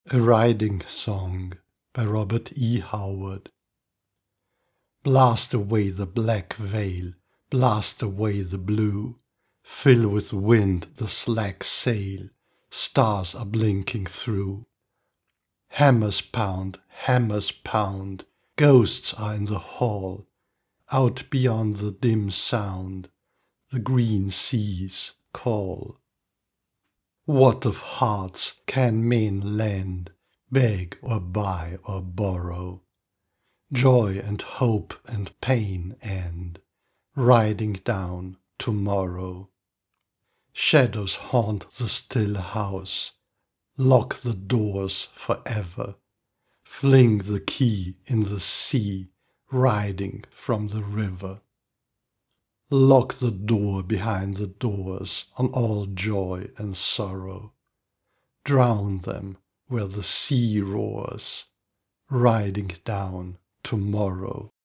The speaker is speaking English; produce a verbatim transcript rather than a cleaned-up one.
A Riding Song by Robert E. Howard. Blast away the black veil, blast away the blue, fill with wind the slack sail, stars are blinking through. Hammers pound, hammers pound, ghosts are in the hall, out beyond the dim sound, the green seas call. What of hearts can men lend, beg or buy or borrow? Joy and hope and pain end, riding down tomorrow. Shadows haunt the still house, lock the doors forever, fling the key in the sea, riding from the river. Lock the door behind the doors on all joy and sorrow. Drown them where the sea roars, riding down tomorrow.